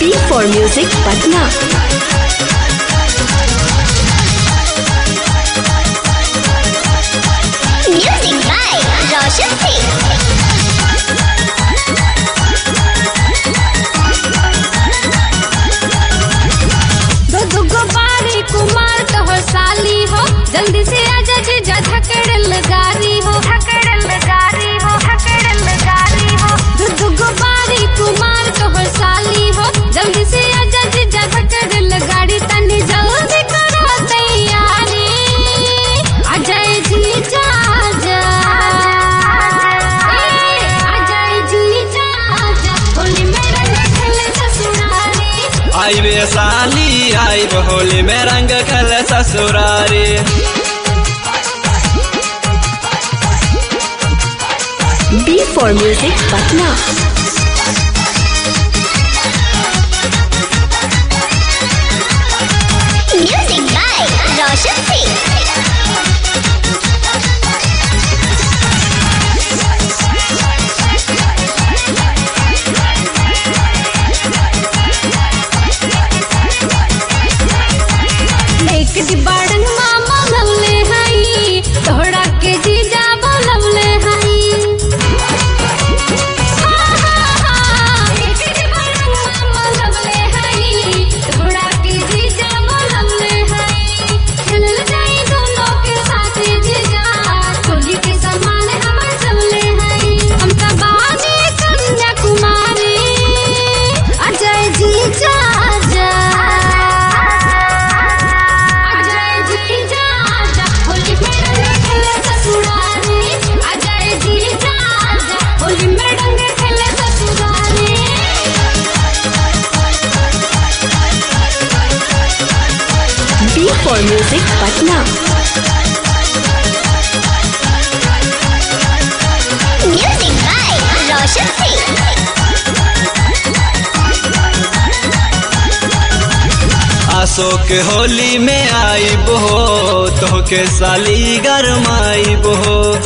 B for Music Patna। Music by Roshan Singh। Kumar तोहर साली हो, जल्दी से आजा जीजा धकेड़ल गारी हो, धकेड़ल गारी हो, धकेड़ल गारी हो। दुगो बारी कुमार तोहर साली हो, जल्दी से आजा जीजा धकेड़ल गाड़ी। तनी जल्दी करो तैयारी, अजय जीजा आजा, अजय जीजा आजा, होली में रंग खेले ससुरारी। आई वे साली आई होली में रंग खेले ससुरारी। B for Music Patna। Music by Roshan Singh। एक डिबाड़न मामा लवले हई, तोहरा के जीजा बोलवले हई। एक डिबाड़न मामा लवले हई, तोहरा के जीजा बोलवले हई। खेलल जाई दोनों के साथ जीजा, टोली के सामान हमर जवले हई। हम त बानी कन्याकुमारी, अजय जीजा आजा, B for Music Patna। Music by Roshan Singh। Ashok Holi में आई बो, तो के साली गरमाई बो।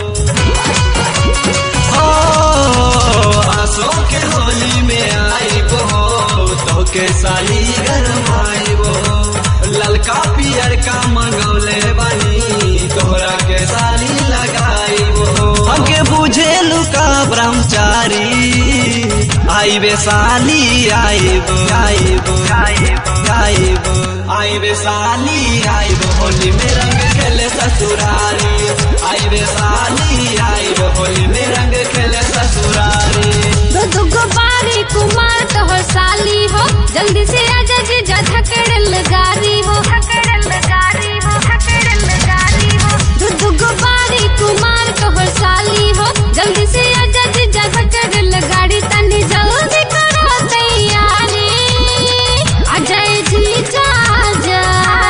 अशोक होली में आई बो, तो के साली गरमाई बो। ललका पियर का मंगौले बनी, तोहरा के साली लगाई बो। हमके बुझे लुका ब्रह्मचारी, आई वे साली आई बो, आई बो, आई बो, आई बो। आई वे साली आई बो, होली में रंग खेले ससुरारी। आई वे साली आई बो, होली में रंग खेले ससुरारी। दुगो बारी कुमार तोहर साली हो, जल्दी से आजा जीजा धकेड़ल गारी हो, धकेड़ल गारी हो, धकेड़ल गारी हो। दुगो बारी कुमार तोहर साली हो, जल्दी से आजा जीजा धकेड़ल गाड़ी। तनी जल्दी करो तैयारी, अजय जीजा आजा,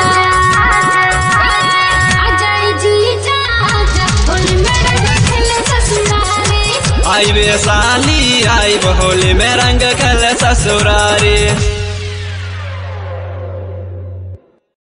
अजय जीजा आजा, होली में रंग खेले ससुरारी। आई वे साली आई बो, होली में रंग खेले ससुरारी।